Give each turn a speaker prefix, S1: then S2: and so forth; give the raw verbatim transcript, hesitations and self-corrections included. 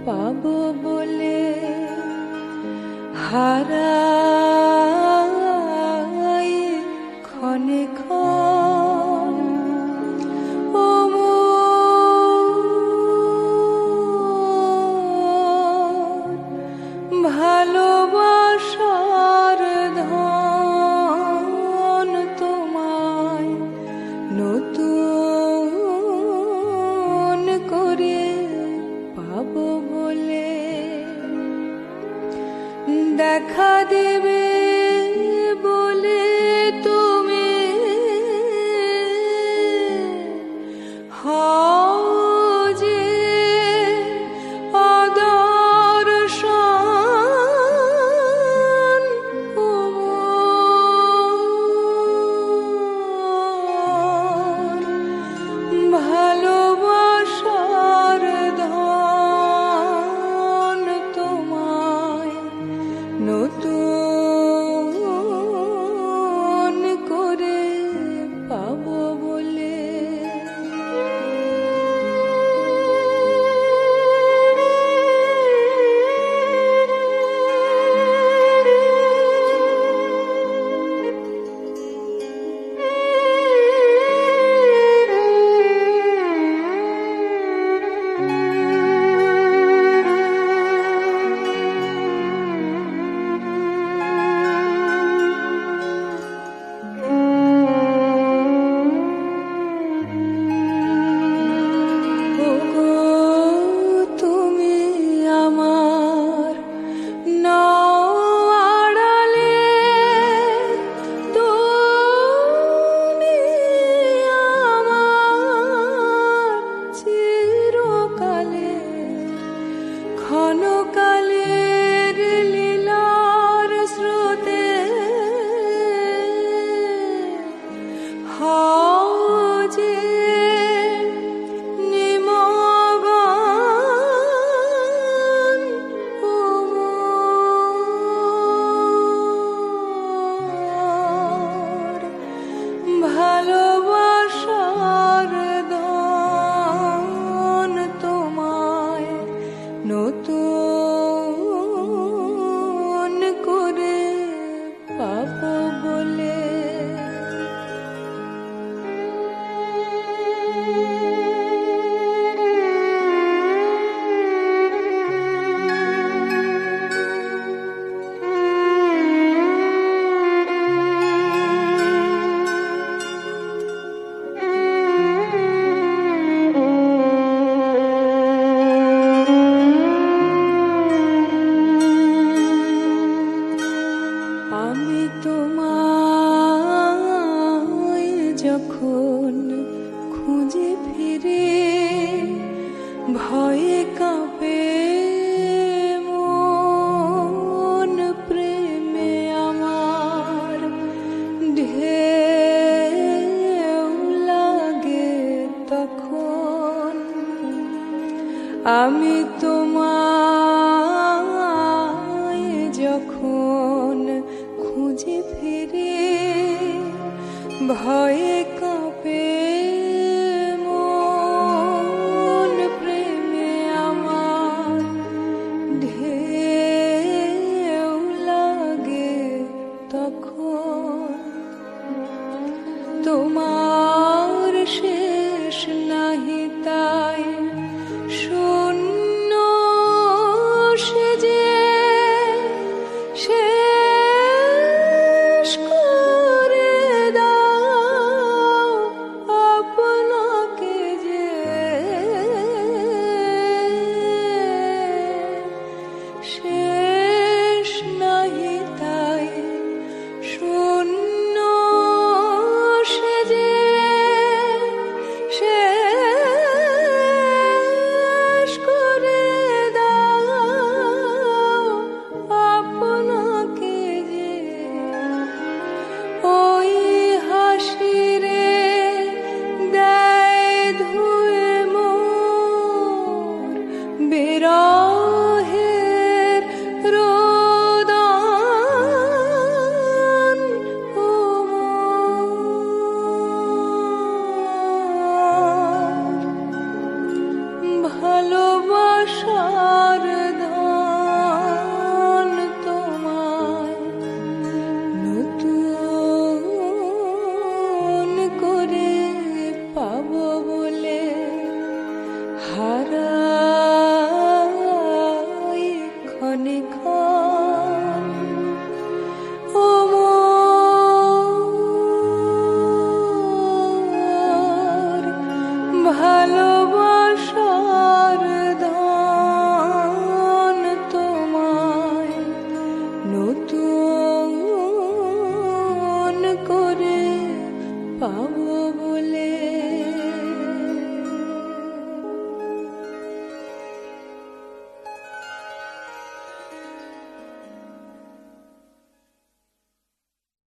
S1: পাবো বলে হারাই ক্ষণে ক্ষণ ও ভালোবাসার ধন তোমায় নতুন করে পাবো বলে দেখা দেবে বলে তুমি হও যে আদর্শন ভালোবাসার ধন তোমায় নতুন করে পাবো বলে ক্ষণকালের লীলার স্রোতে হও যে নিমগ্ন ভালোবাসার ধন তোমায় নতুন করে পাবো বলে আমি তোমায় যখন খুঁজে ফিরে ভয়ে কাঁপে মন প্রেমে আমার ঢেউ লাগে তখন আমি তোমায় যখন খুঁজে ফিরে ভয়ে কাঁপে মন প্রেমে আমার ঢেউ লাগে তখন তোমার শেষ নাহি তাই শূন্য সে যে শেষ করে দাও আপনাকে যে শেষ নাহি তাই শূন্য সে যে শেষ করে দাও আপনাকে যে ওই হাসিরে দেয় ধুয়ে মোর বেরা